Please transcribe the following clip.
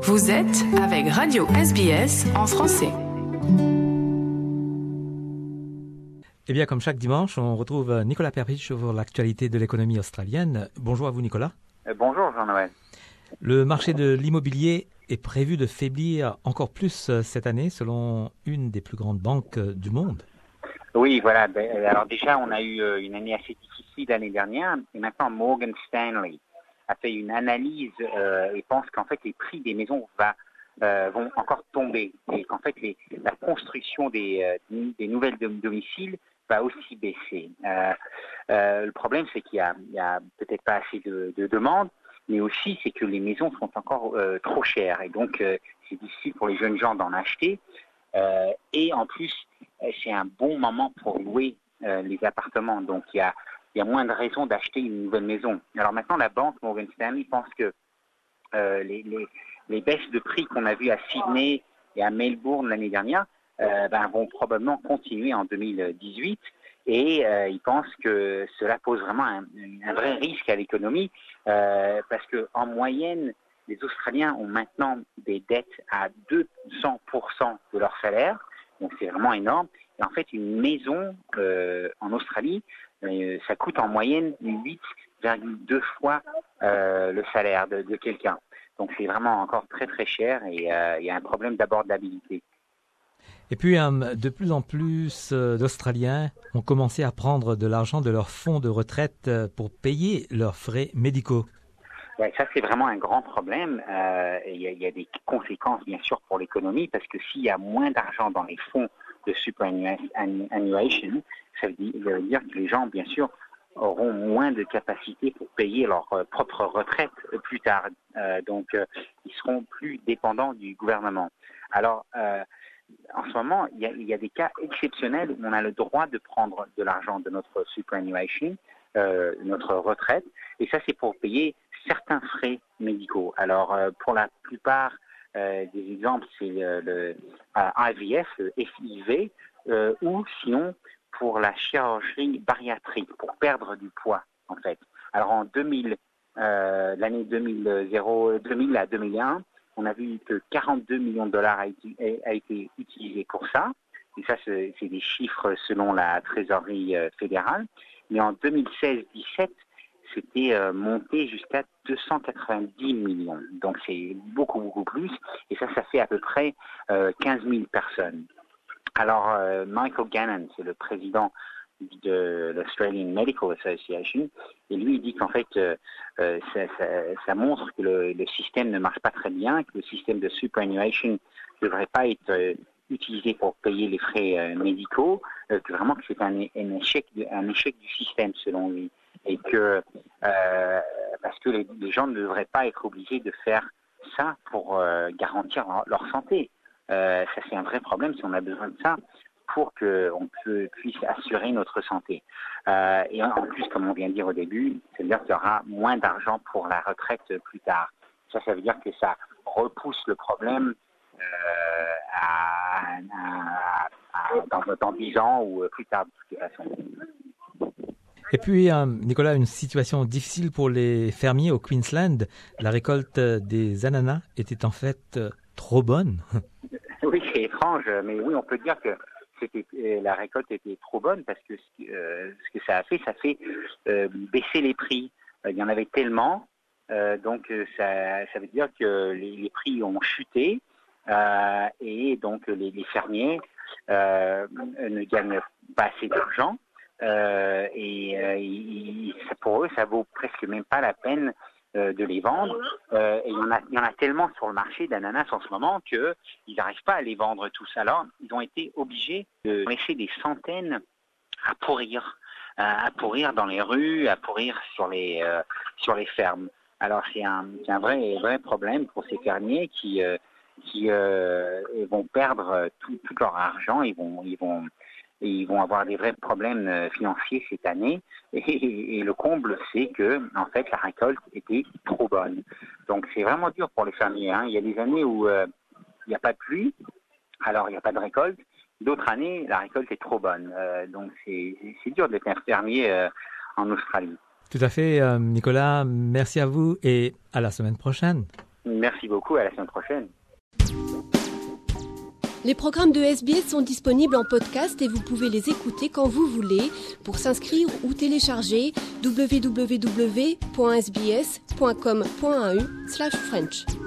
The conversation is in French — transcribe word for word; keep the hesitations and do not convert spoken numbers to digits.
Vous êtes avec Radio S B S en français. Eh bien, comme chaque dimanche, on retrouve Nicolas Perpich sur l'actualité de l'économie australienne. Bonjour à vous, Nicolas. Euh, bonjour, Jean-Noël. Le marché de l'immobilier est prévu de faiblir encore plus cette année, selon une des plus grandes banques du monde. Oui, voilà. Alors déjà, on a eu une année assez difficile l'année dernière, et maintenant Morgan Stanley a fait une analyse euh, et pense qu'en fait les prix des maisons va, euh, vont encore tomber et qu'en fait les, la construction des, euh, des nouvelles domiciles va aussi baisser. Euh, euh, le problème, c'est qu'il y a, il y a peut-être pas assez de, de demandes, mais aussi c'est que les maisons sont encore euh, trop chères et donc euh, c'est difficile pour les jeunes gens d'en acheter. Euh, et en plus, c'est un bon moment pour louer euh, les appartements. Donc il y a il y a moins de raisons d'acheter une nouvelle maison. Alors maintenant, la banque Morgan Stanley pense que euh, les, les, les baisses de prix qu'on a vues à Sydney et à Melbourne l'année dernière euh, ben, vont probablement continuer en deux mille dix-huit. Et euh, ils pensent que cela pose vraiment un, un vrai risque à l'économie euh, parce qu'en moyenne, les Australiens ont maintenant des dettes à deux cents pour cent de leur salaire. Donc c'est vraiment énorme. Et en fait, une maison euh, en Australie, euh, ça coûte en moyenne huit virgule deux fois euh, le salaire de, de quelqu'un. Donc c'est vraiment encore très très cher et euh, il y a un problème d'abordabilité. Et puis, euh, de plus en plus euh, d'Australiens ont commencé à prendre de l'argent de leur fonds de retraite euh, pour payer leurs frais médicaux. Ouais, ça c'est vraiment un grand problème. Euh, il y a, il y a des conséquences bien sûr pour l'économie parce que s'il y a moins d'argent dans les fonds de superannuation, ça veut dire, ça veut dire que les gens bien sûr auront moins de capacité pour payer leur euh, propre retraite euh, plus tard. Euh, donc euh, ils seront plus dépendants du gouvernement. Alors euh, en ce moment, il y, a, il y a des cas exceptionnels où on a le droit de prendre de l'argent de notre superannuation, euh, notre retraite, et ça c'est pour payer certains frais médicaux. Alors, euh, pour la plupart euh, des exemples, c'est euh, le euh, I V F, le F I V, euh, ou sinon pour la chirurgie bariatrique, pour perdre du poids, en fait. Alors, en deux mille, euh, l'année deux mille, deux mille à deux mille un, on a vu que quarante-deux millions de dollars a été, a été utilisé pour ça. Et ça, c'est, c'est des chiffres selon la trésorerie euh, fédérale. Mais en deux mille seize dix-sept, c'était euh, monté jusqu'à deux cent quatre-vingt-dix millions. Donc, c'est beaucoup, beaucoup plus. Et ça, ça fait à peu près euh, quinze mille personnes. Alors, euh, Michael Gannon, c'est le président de l'Australian Medical Association, et lui, il dit qu'en fait, euh, euh, ça, ça, ça montre que le, le système ne marche pas très bien, que le système de superannuation ne devrait pas être euh, utilisé pour payer les frais euh, médicaux, euh, que vraiment que c'est un, un, échec, un échec du système, selon lui. Et que euh, parce que les, les gens ne devraient pas être obligés de faire ça pour euh, garantir leur, leur santé. Euh, ça c'est un vrai problème si on a besoin de ça pour qu'on puisse assurer notre santé. Euh, et en plus, comme on vient de dire au début, c'est-à-dire qu'il y aura moins d'argent pour la retraite plus tard. Ça, ça veut dire que ça repousse le problème euh, à, à, à, dans, dans dix ans ou plus tard de toute façon. Et puis, euh, Nicolas, une situation difficile pour les fermiers au Queensland. La récolte des ananas était en fait euh, trop bonne. Oui, c'est étrange, mais oui, on peut dire que c'était, la récolte était trop bonne parce que euh, ce que ça a fait, ça fait euh, baisser les prix. Il y en avait tellement, euh, donc ça, ça veut dire que les, les prix ont chuté euh, et donc les, les fermiers euh, ne gagnent pas assez d'argent. Euh, et euh, il, ça, pour eux, ça vaut presque même pas la peine euh, de les vendre. Euh, et il y en a, il y en a tellement sur le marché d'ananas en ce moment que ils n'arrivent pas à les vendre tous. Alors, ils ont été obligés de laisser des centaines à pourrir, euh, à pourrir dans les rues, à pourrir sur les euh, sur les fermes. Alors, c'est un, c'est un vrai vrai problème pour ces fermiers qui euh, qui euh, vont perdre tout, tout leur argent. Ils vont ils vont Et ils vont avoir des vrais problèmes financiers cette année. Et, et, et le comble, c'est que, en fait, la récolte était trop bonne. Donc, c'est vraiment dur pour les fermiers. Hein. Il y a des années où euh, il n'y a pas de pluie, alors il n'y a pas de récolte. D'autres années, la récolte est trop bonne. Euh, donc, c'est, c'est dur d'être un fermier euh, en Australie. Tout à fait, euh, Nicolas. Merci à vous et à la semaine prochaine. Merci beaucoup, à la semaine prochaine. Les programmes de S B S sont disponibles en podcast et vous pouvez les écouter quand vous voulez. Pour s'inscrire ou télécharger, w w w point s b s point com point a u slash french.